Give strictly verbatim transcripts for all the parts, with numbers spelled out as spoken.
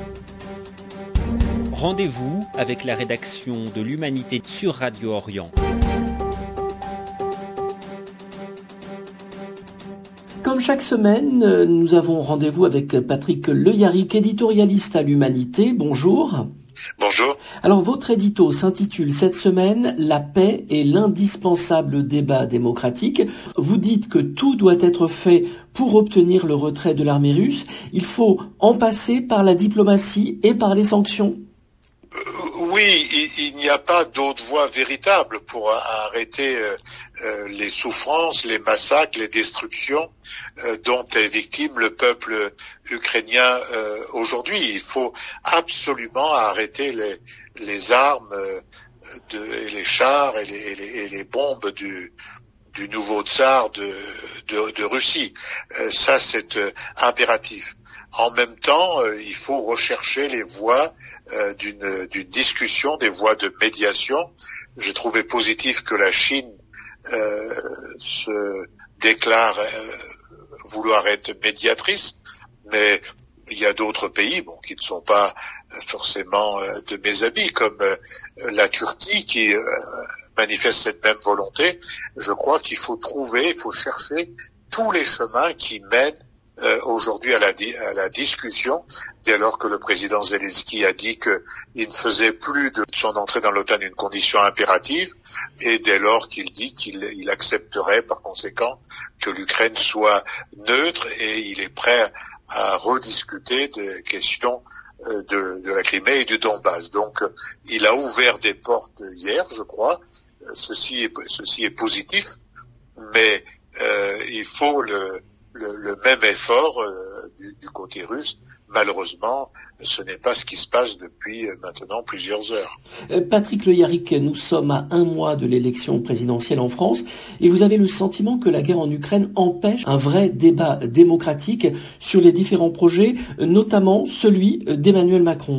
Rendez-vous avec la rédaction de l'Humanité sur Radio Orient. Comme chaque semaine, nous avons rendez-vous avec Patrick Le Yarrick, éditorialiste à l'Humanité. Bonjour. Bonjour. Alors, votre édito s'intitule cette semaine « La paix est l'indispensable débat démocratique ». Vous dites que tout doit être fait pour obtenir le retrait de l'armée russe. Il faut en passer par la diplomatie et par les sanctions. Oui, il, il n'y a pas d'autre voie véritable pour arrêter euh, euh, les souffrances, les massacres, les destructions euh, dont est victime le peuple ukrainien euh, aujourd'hui. Il faut absolument arrêter les, les armes euh, de, et les chars et les, et les, et les bombes du, du nouveau tsar de, de, de Russie. Euh, ça, c'est euh, impératif. En même temps, euh, il faut rechercher les voies Euh, d'une, d'une discussion, des voies de médiation. J'ai trouvé positif que la Chine euh, se déclare euh, vouloir être médiatrice, mais il y a d'autres pays, bon, qui ne sont pas forcément euh, de mes amis, comme euh, la Turquie qui euh, manifeste cette même volonté. Je crois qu'il faut trouver, il faut chercher tous les chemins qui mènent Euh, aujourd'hui à la, di- à la discussion, dès lors que le président Zelensky a dit qu'il ne faisait plus de son entrée dans l'OTAN une condition impérative, et dès lors qu'il dit qu'il il accepterait par conséquent que l'Ukraine soit neutre, et il est prêt à rediscuter des questions euh, de, de la Crimée et du Donbass. Donc il a ouvert des portes hier, je crois. Ceci est, ceci est positif, mais euh, il faut le Le, le même effort euh, du, du côté russe. Malheureusement, ce n'est pas ce qui se passe depuis euh, maintenant plusieurs heures. Patrick Le Yarrick, nous sommes à un mois de l'élection présidentielle en France et vous avez le sentiment que la guerre en Ukraine empêche un vrai débat démocratique sur les différents projets, notamment celui d'Emmanuel Macron.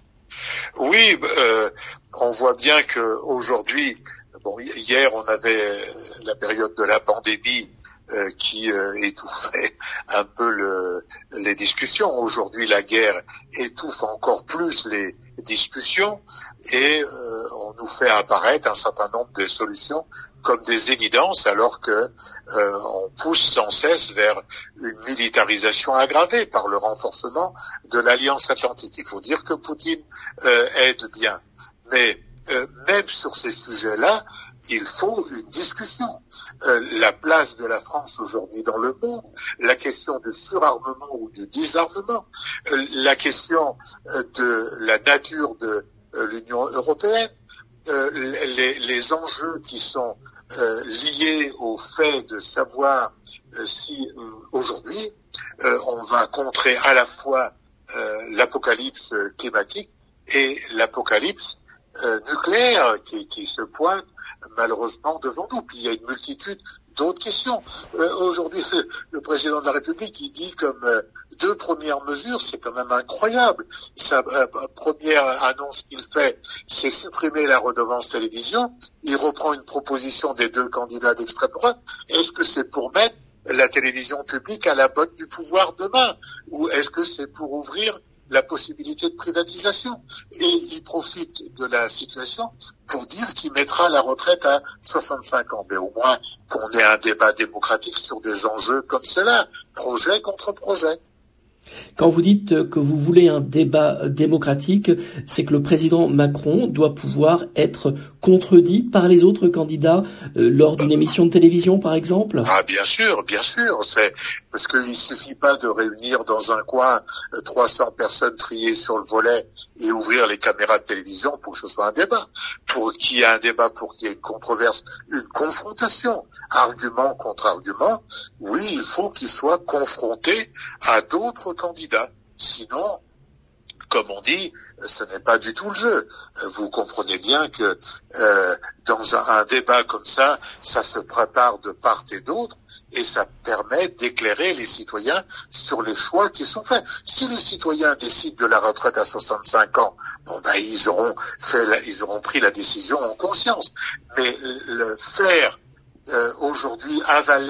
Oui, euh, on voit bien que aujourd'hui, bon, hier on avait la période de la pandémie Euh, qui euh, étouffait un peu le, les discussions. Aujourd'hui, la guerre étouffe encore plus les discussions et euh, on nous fait apparaître un certain nombre de solutions comme des évidences, alors que euh, on pousse sans cesse vers une militarisation aggravée par le renforcement de l'Alliance Atlantique. Il faut dire que Poutine euh, aide bien, mais euh, même sur ces sujets-là, il faut une discussion. Euh, la place de la France aujourd'hui dans le monde, la question du surarmement ou du désarmement, euh, la question euh, de la nature de euh, l'Union européenne, euh, les, les enjeux qui sont euh, liés au fait de savoir euh, si euh, aujourd'hui euh, on va contrer à la fois euh, l'apocalypse climatique et l'apocalypse euh, nucléaire qui, qui se pointe malheureusement devant nous. Puis il y a une multitude d'autres questions. Euh, aujourd'hui, le président de la République, il dit comme euh, deux premières mesures, c'est quand même incroyable. Sa euh, première annonce qu'il fait, c'est supprimer la redevance télévision. Il reprend une proposition des deux candidats d'extrême droite. Est-ce que c'est pour mettre la télévision publique à la botte du pouvoir demain? Ou est-ce que c'est pour ouvrir la possibilité de privatisation? Et il profite de la situation pour dire qu'il mettra la retraite à soixante-cinq ans. Mais au moins qu'on ait un débat démocratique sur des enjeux comme cela, projet contre projet. Quand vous dites que vous voulez un débat démocratique, c'est que le président Macron doit pouvoir être contredit par les autres candidats euh, lors d'une émission de télévision, par exemple? Ah, bien sûr, bien sûr. C'est parce qu'il suffit pas de réunir dans un coin trois cents personnes triées sur le volet et ouvrir les caméras de télévision pour que ce soit un débat. Pour qu'il y ait un débat, pour qu'il y ait une controverse, une confrontation, argument contre argument, oui, il faut qu'il soit confronté à d'autres candidats. Sinon, comme on dit, ce n'est pas du tout le jeu. Vous comprenez bien que euh, dans un, un débat comme ça, ça se prépare de part et d'autre et ça permet d'éclairer les citoyens sur les choix qui sont faits. Si les citoyens décident de la retraite à soixante-cinq ans, bon ben ils auront fait, la, ils auront pris la décision en conscience. Mais le faire euh, aujourd'hui avaler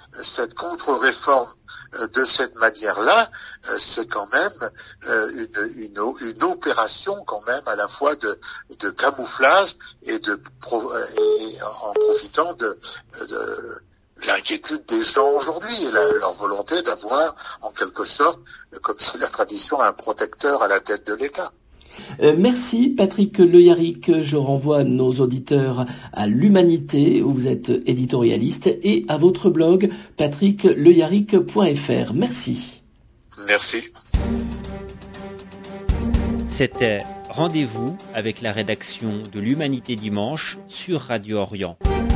cette contre-réforme de cette manière-là, c'est quand même une, une, une opération quand même à la fois de, de camouflage et, de, et en profitant de, de l'inquiétude des gens aujourd'hui et la, leur volonté d'avoir en quelque sorte, comme c'est la tradition, un protecteur à la tête de l'État. Euh, merci Patrick Le Yarrick. Je renvoie nos auditeurs à l'Humanité où vous êtes éditorialiste et à votre blog patrick le yarrick point f r. Merci. Merci. C'était Rendez-vous avec la rédaction de l'Humanité dimanche sur Radio Orient.